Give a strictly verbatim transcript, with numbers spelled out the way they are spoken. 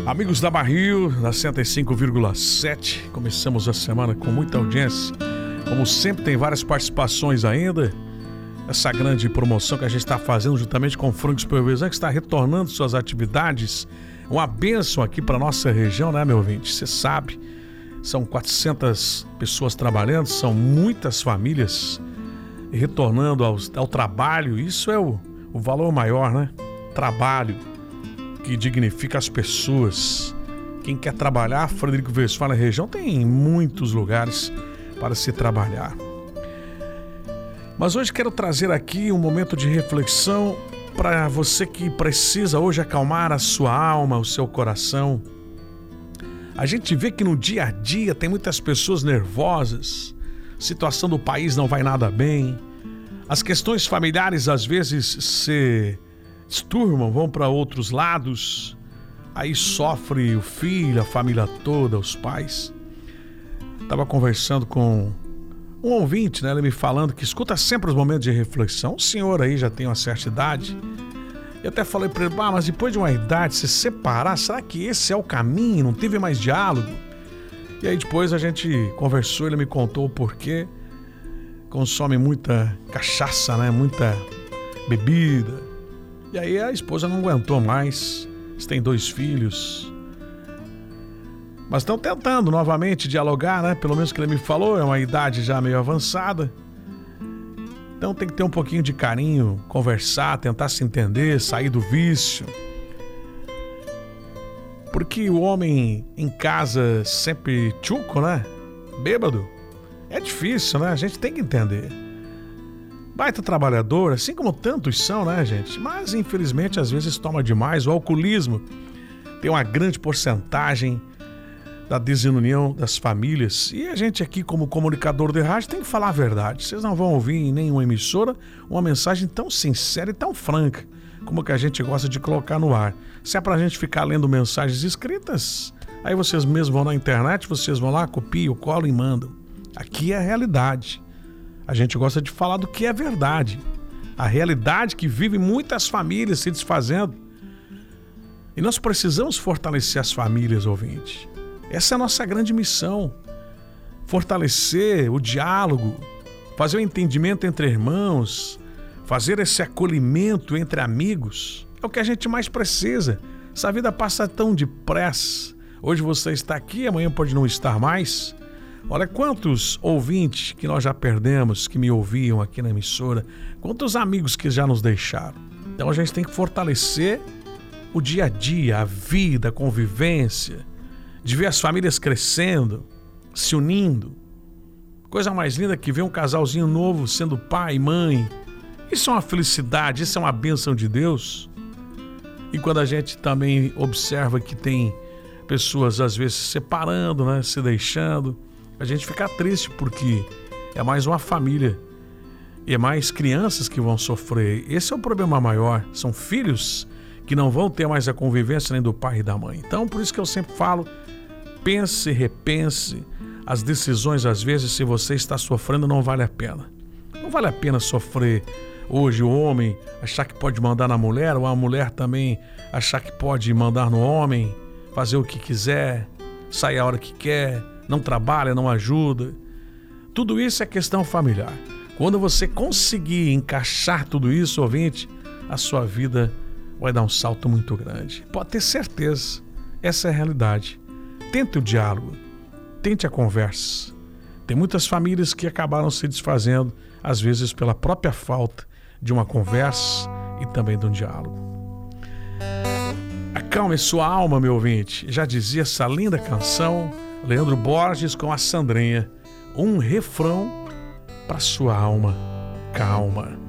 Amigos da Barril, na cento e cinco vírgula sete, começamos a semana com muita audiência. Como sempre, tem várias participações ainda. Essa grande promoção que a gente está fazendo juntamente com o Frango Supervisão, que está retornando suas atividades. Uma bênção aqui para nossa região, né, meu ouvinte? Você sabe, são quatrocentas pessoas trabalhando, são muitas famílias retornando ao, ao trabalho. Isso é o, o valor maior, né? Trabalho que dignifica as pessoas. Quem quer trabalhar, Frederico Westphalen, na região, tem muitos lugares para se trabalhar. Mas hoje quero trazer aqui um momento de reflexão para você que precisa hoje acalmar a sua alma, o seu coração. A gente vê que no dia a dia tem muitas pessoas nervosas, a situação do país não vai nada bem, as questões familiares às vezes se esturmam, vão para outros lados, aí sofre o filho, a família toda, os pais. Estava conversando com um ouvinte, né? Ele me falando que escuta sempre os momentos de reflexão. O senhor aí já tem uma certa idade. Eu até falei para ele, ah, mas depois de uma idade, se separar, será que esse é o caminho? Não teve mais diálogo? E aí depois a gente conversou, ele me contou o porquê. Consome muita cachaça, né? Muita bebida. E aí a esposa não aguentou mais. Eles têm dois filhos. Mas estão tentando novamente dialogar, né? Pelo menos que ele me falou, é uma idade já meio avançada. Então tem que ter um pouquinho de carinho, conversar, tentar se entender, sair do vício. Porque o homem em casa sempre tchuco, né? Bêbado. É difícil, né? A gente tem que entender. Baita trabalhador, assim como tantos são, né, gente? Mas, infelizmente, às vezes toma demais. O alcoolismo tem uma grande porcentagem da desunião das famílias. E a gente aqui, como comunicador de rádio, tem que falar a verdade. Vocês não vão ouvir em nenhuma emissora uma mensagem tão sincera e tão franca como que a gente gosta de colocar no ar. Se é pra gente ficar lendo mensagens escritas, aí vocês mesmos vão na internet, vocês vão lá, copiam, colam e mandam. Aqui é a realidade. A gente gosta de falar do que é verdade. A realidade que vive muitas famílias se desfazendo. E nós precisamos fortalecer as famílias, ouvinte. Essa é a nossa grande missão. Fortalecer o diálogo, fazer o entendimento entre irmãos, fazer esse acolhimento entre amigos. É o que a gente mais precisa. Essa vida passa tão depressa. Hoje você está aqui, amanhã pode não estar mais. Olha quantos ouvintes que nós já perdemos, que me ouviam aqui na emissora, quantos amigos que já nos deixaram. Então a gente tem que fortalecer o dia a dia, a vida, a convivência, de ver as famílias crescendo, se unindo. Coisa mais linda que ver um casalzinho novo sendo pai e mãe. Isso é uma felicidade, isso é uma bênção de Deus. E quando a gente também observa que tem pessoas às vezes se separando, né, se deixando, a gente fica triste porque é mais uma família e é mais crianças que vão sofrer. Esse é o problema maior, são filhos que não vão ter mais a convivência nem do pai e da mãe. Então, por isso que eu sempre falo, pense, repense as decisões. Às vezes, se você está sofrendo, não vale a pena. Não vale a pena sofrer hoje o homem achar que pode mandar na mulher, ou a mulher também achar que pode mandar no homem, fazer o que quiser, sair a hora que quer, não trabalha, não ajuda. Tudo isso é questão familiar. Quando você conseguir encaixar tudo isso, ouvinte, a sua vida vai dar um salto muito grande. Pode ter certeza, essa é a realidade. Tente o diálogo, tente a conversa. Tem muitas famílias que acabaram se desfazendo, às vezes pela própria falta de uma conversa e também de um diálogo. Acalme sua alma, meu ouvinte. Já dizia essa linda canção, Leandro Borges com a Sandrinha, um refrão para sua alma calma.